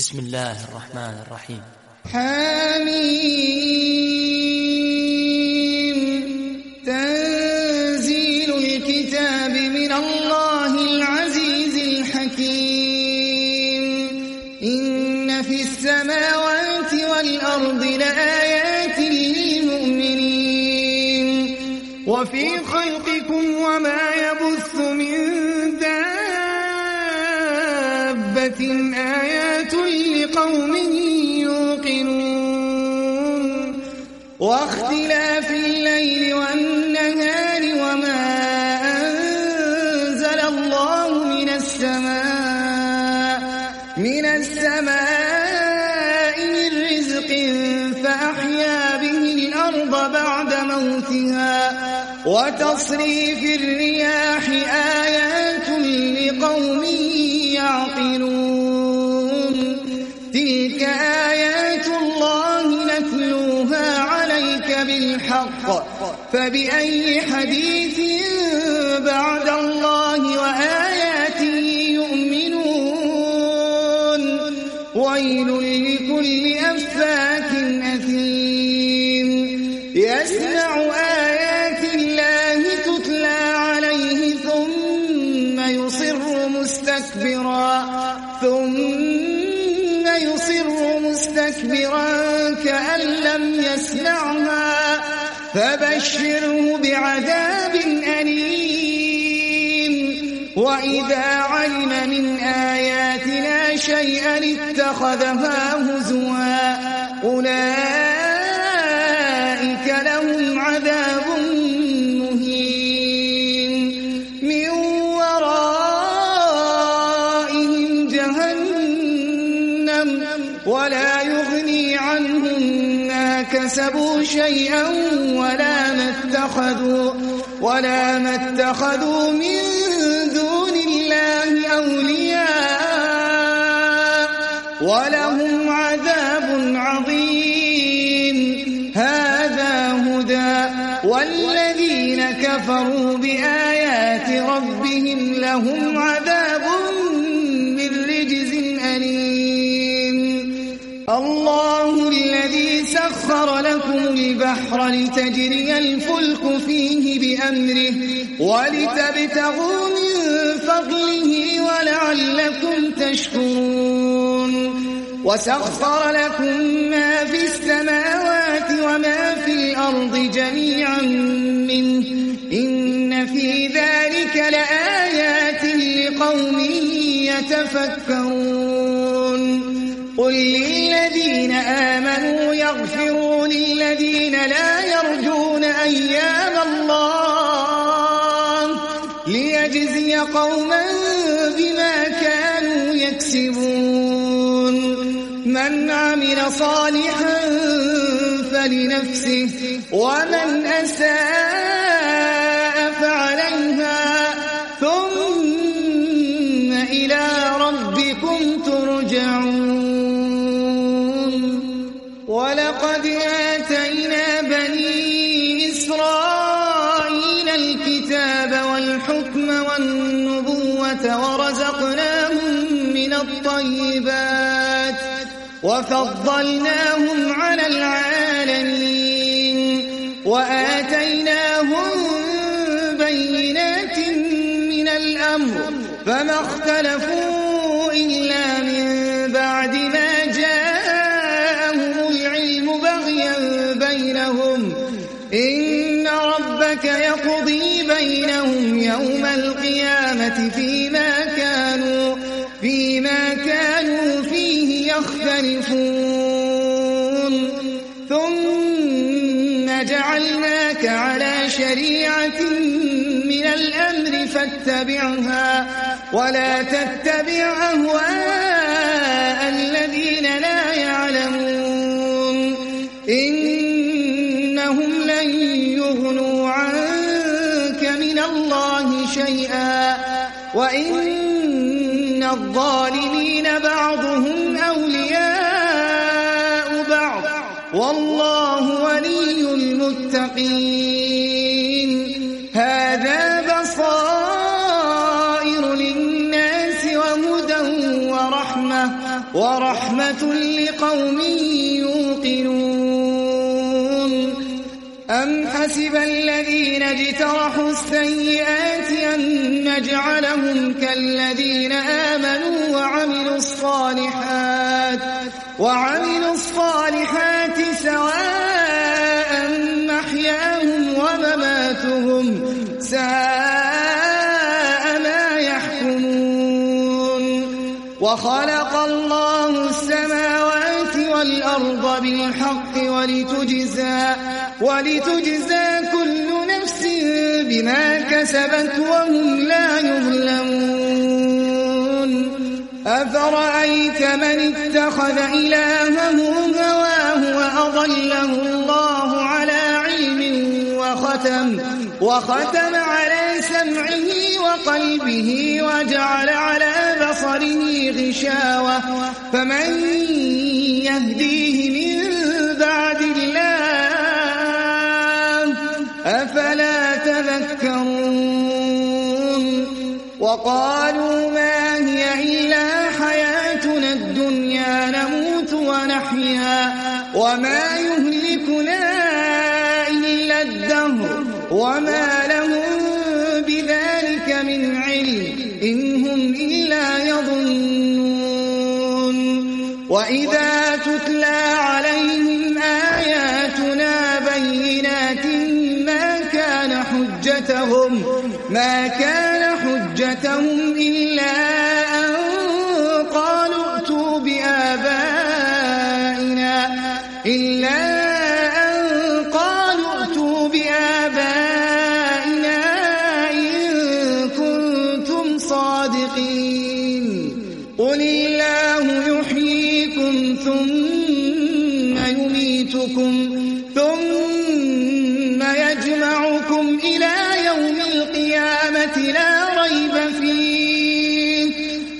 بسم الله الرحمن الرحيم. حميم. تنزيل الكتاب من الله العزيز الحكيم. إن في السماوات والأرض لآيات للمؤمنين وفي خلقكم وما يبث من دابة آيات لقوم يوقنون واختلاف الليل والنهار وما أنزل الله من السماء من رزق فأحيا به الأرض بعد موتها وتصريف الرياح آيات لقوم يعقلون تلك آيات الله نتلوها عليك بالحق فبأي حديث بعد الله وآياته يؤمنون ويل لكل أفاك أثيم يسمع آيات الله تتلى عليه ثم يصر مستكبرا كأن لم يسمعها فبشره بعذاب أليم وإذا علم من آياتنا شيئا اتخذها هزوا أولئك لهم عذاب مهين من ورائهم جهنم ولا يغني عنهم ما كسبوا شيئا ولا ما اتخذوا من دون الله أولياء ولهم عذاب عظيم هذا هدى والذين كفروا بآيات ربهم لهم عذاب من رجز أليم الله الذي سخر لكم البحر لتجري الفلك فيه بأمره ولتبتغوا من فضله ولعلكم تشكرون وسخر لكم ما في السماوات وما في الأرض جميعا منه إن في ذلك لآيات لقوم يتفكرون قل للذين آمنوا يغفروا للذين لا يرجون أيام الله ليجزي قوما بما كانوا يكسبون من عمل صالحا فلنفسه ومن أساء فعليها ثم إلى ربكم ترجعون ولقد آتينا بني إسرائيل الكتاب والحكم والنبوة ورزقناهم من الطيبات وفضلناهم على العالمين وآتيناهم بينات من الأمر فما اختلفوا إلا من بعد ما جاءهم العلم بغيا بينهم إن ربك يقضي بينهم يوم القيامة فيما كانوا فيه يختلفون ثم جعلناك على شريعة من الأمر فاتبعها ولا تتبع أهواء الذين لا يعلمون إنهم لن يغنوا عنك من الله شيئا وإن الظالمين بعضهم أولياء بعض والله ولي المتقين هذا بصائر للناس وهدى ورحمة ورحمة لقوم يوقنون أم حسب الذين اجترحوا السيئات أن نجعلهم كالذين آمنوا وعملوا الصالحات سواء محياهم ومماتهم ساء ما يحكمون وخلق الله السماوات والأرض بالحق ولتجزى كل نفس بما كسبت وهم لا يظلمون أفرأيت من اتخذ إلهه هواه وأضله الله على علم وختم على سمعه وقلبه وجعل على بصره غشاوة فمن يهديه من بعد الله أفلا تذكرون وقالوا ما هي إلا حياتنا الدنيا نموت ونحيا وما يهلكنا إلا الدهر وما لهم بذلك من علم إن هم إلا يظنون وإذا تتلى عليهم آياتنا بينات ما كان حجتهم إلا أن قالوا ائتوا بآبائنا إن كنتم صادقين قل الله يحييكم ثم يميتكم ثم يجمعكم إلى يوم القيامة لا ريب فيه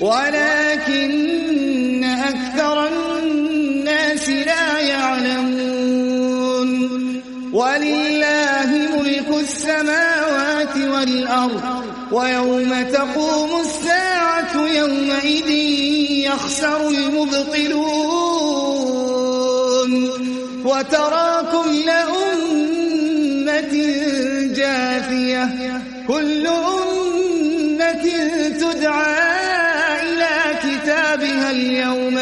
ولكن أكثر الناس لا يعلمون ولله ملك السماوات والأرض ويوم تقوم الساعة يومئذ يخسر المبطلون وترى كل أمة جاثية كل أمة تدعى إلى كتابها اليوم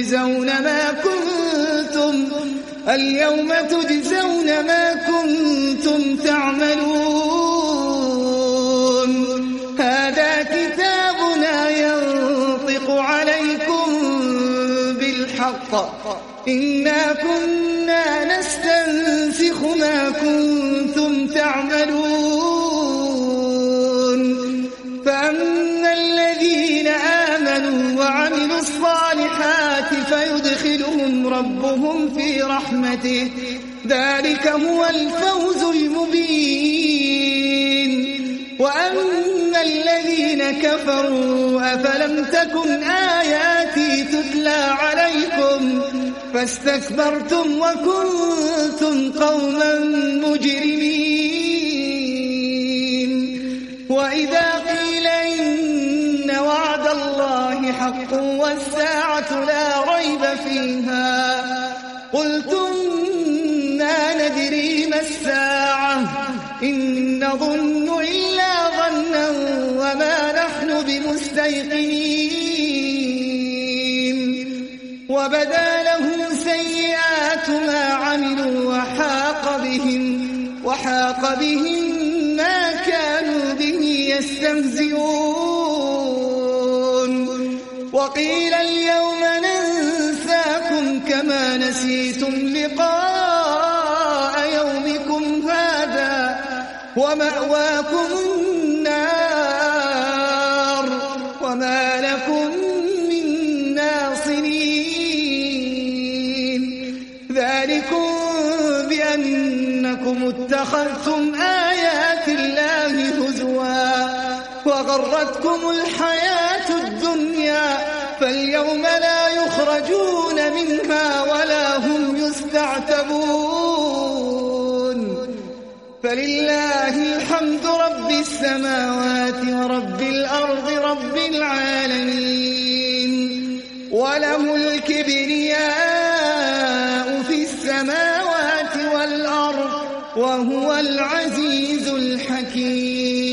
تجزون ما كنتم تعملون هذا كتابنا ينطق عليكم بالحق إنا كنا نستنسخ ما كنتم تعملون فأما الذين آمنوا وعملوا الصالحات فيدخلهم ربهم في رحمته ذلك هو الفوز المبين وأما الذين كفروا أفلم تكن آياتي تتلى عليكم فاستكبرتم وكنتم قوما مجرمين وإذا قيل إن وعد الله حق والساعة لا ريب فيها قلتم ما ندري ما الساعة إن نظن إلا ظنا وما نحن بمستيقنين وبدا لهم سيئات ما عملوا وحاق بهم ما كانوا به يستهزئون وقيل اليوم ننساكم كما نسيتم لقاء يومكم هذا ومأواكم النار وما لكم من ناصرين ذلكم بأنكم اتخذتم آيات الله هزوا وغرتكم الحياة الدنيا فاليوم لا يخرجون منها ولا هم يستعتبون فلله الحمد رب السماوات ورب الأرض رب العالمين وله الكبرياء في السماوات والأرض وهو العزيز الحكيم.